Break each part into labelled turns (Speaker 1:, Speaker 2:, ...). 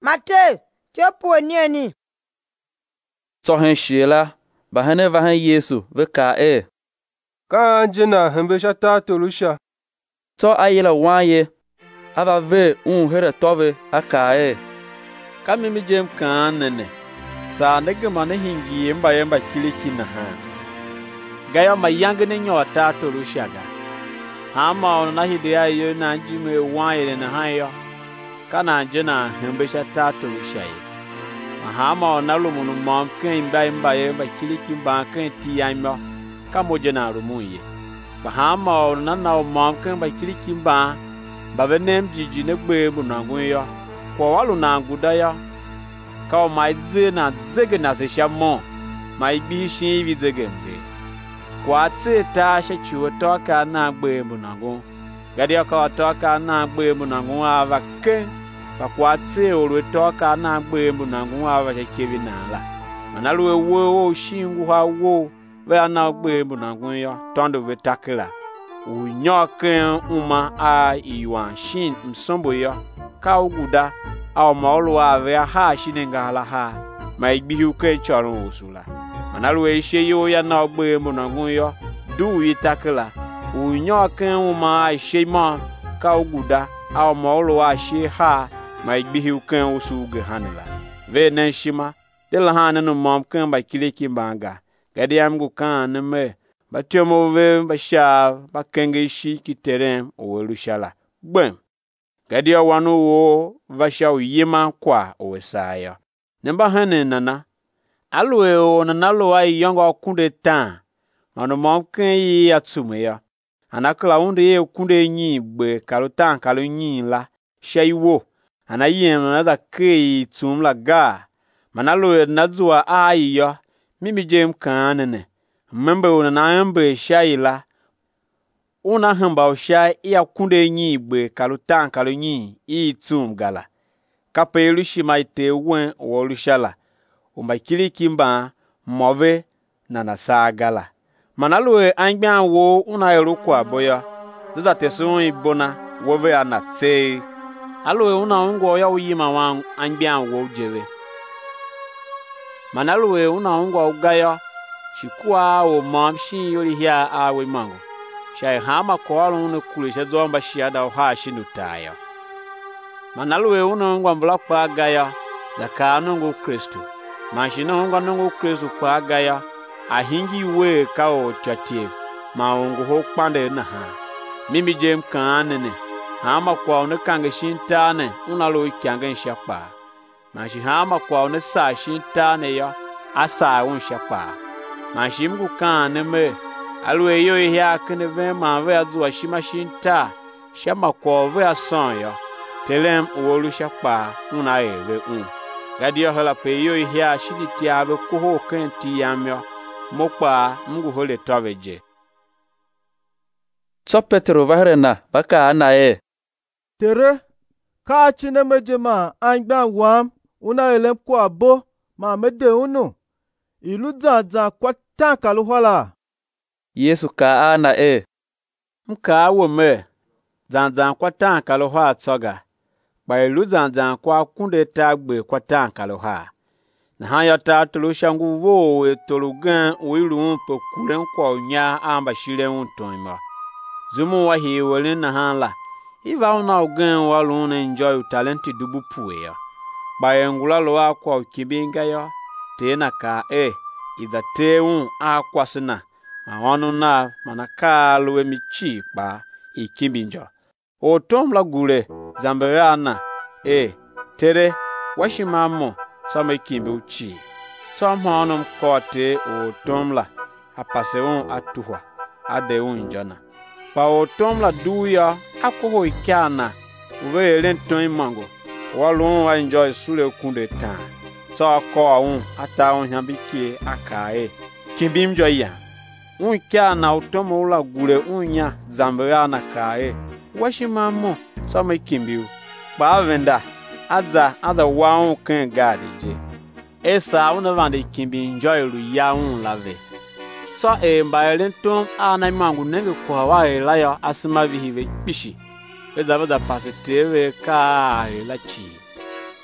Speaker 1: Mate, te po nieni.
Speaker 2: Tsohen shela, bahane vahan Yesu ve ka
Speaker 3: Ka jena hembe shata tolusha.
Speaker 2: To ayela wanye, ava ve here tove aka
Speaker 4: Kami jem kan nene. Sa nege mane hingi yemba kiliki na ha. Gaya mayange ne nyota tolusha ga. Hama ona hide ayo na jime wanye na ha yo. Kana jena hembe shata tolusha ye. Hama ona lumunu mom ken mba kiliki mba ken ti yamyo. Kamo jena rumuye. Bahama ona na mom ken mba kiliki mba venem jiji ne gbe munangu yo. Kwa walu na nguda yo. Ka mai ze na zege na se shamo. Mai bi shi vi zege mbe. Kwa tse ta she chuo toka na gbe munangu. Gadi ka toka na gbe munangu ava ken. Ba kwa tse oru toka na gbe munangu ava she kevi na la. Manalu wo shingu ha wo ve na gbe munangu yo tondo ve takela. Unyoken uma a iwan shin msombo yo ka uguda a maulu ave ha shinenga la ha ma igbihu ke choro usula manalu eshe yo ya na ogbe munangu yo du yitakela unyoken uma a shema ka uguda a maulu a she ha ma igbihu ke usuge hanela ve nen shima de la hanenu mom kan ba kileki banga gadi am gu kan ne me Batiomo ve basha bakenge shi kiterem owelushala gbem gadia wanu wo vasha uyema kwa owesaya nemba hane nana alwe o nanalo ai yongo kunde tan manu monken yi atsume ya anakla unde ye kunde nyi gbe kalutan kalunyi la shaiwo anayem na za kei tumla ga manalo nazua aiyo mimi jem kanene Membe una mbe shaila una hamba sha ya kunde nyi igbe kalutan kalunyi itum gala kapelu shimaite wen wolushala umbakili kimba move na nasa gala manalwe angban wo una erukwa boya zoza tesun ibona wove anate alwe una ngo ya uyima wan angban wo jeve manalwe una ngo ugaya Shikua o mom shin yori hia awe mango. Shai hama kwa ne kulisha zomba shiada o ha shinutaya. Manalwe uno ngwa mblakpa gaya zaka nungu Kristo. Mashino ngwa nungu Kristo kwa gaya ahingi we ka o chatie maungu ho kpande na ha. Mimi jem kanene hama kwa ne kange shintane unalo ikyange nshakpa. Mashi hama kwa ne sa shintane ya asa unshakpa. Mashimgu kan me alwe yo ya kene ve ma ve azu shima shinta shama ko ve ason yo telem wolu shakpa una eve gadi yo hala pe yo ya shiditi abe ko ho kan ti yamyo mokpa mgu hole toveje
Speaker 2: So Petro vahrena baka ana
Speaker 5: tere ka chine mejema angba wam una elem ko abo ma mede unu ilu zaza kwata kaluhala
Speaker 2: Yesu ka ana
Speaker 4: mka wo me zanzan kwata kaluha tsoga ba ilu zanzan kwa kunde tagbe kwata kaluha na hanya ta tulu shangu vo etolugan wiru po kuren kwa nya amba shiren tonma zumu wa hi wele na hanla iva una ogan walu na enjoy talent dubu puya ba engula lo akwa kibinga yo tena ka iza teun akwasina mawanu na manaka luwe michi pa ikimbinjo otom la gure zamberana tere washimamo sama kimbe uchi tomhanum kote otom la apaseun atuwa adeun njana pa otom la duya akoho ikyana uwe lenton mango walun wa enjoy sule kunde tan so ko un ata un hambiki akae kimbim joya un kya na utomo la gure unya zambera na kae washimamo so me kimbiu ba venda aza wa un kan gadije esa una vande kimbi enjoy lu ya un lave so mbaelentum ana mangu nenge kwa wa la ya asima vihive pishi ezava da pasiteve ka la chi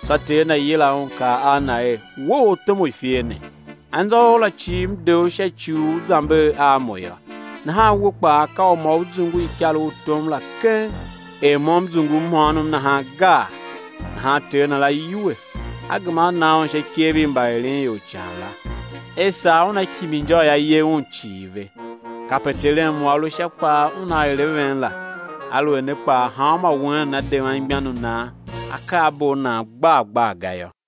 Speaker 4: sa te na yila un ka ana e wo to mo fiene anzo la chim do she chu zambe a moya na ha wo pa ka o mo zungu ikalo tom la ke e mom zungu monum na ha ga na ha te na la yuwe agma na on she kebi mbaile yo chala esa una kiminjo ya ye un chive kapetele mo alo she pa una eleven la alo ne pa ha ma won na de wan gbanu na akabo na gba gayo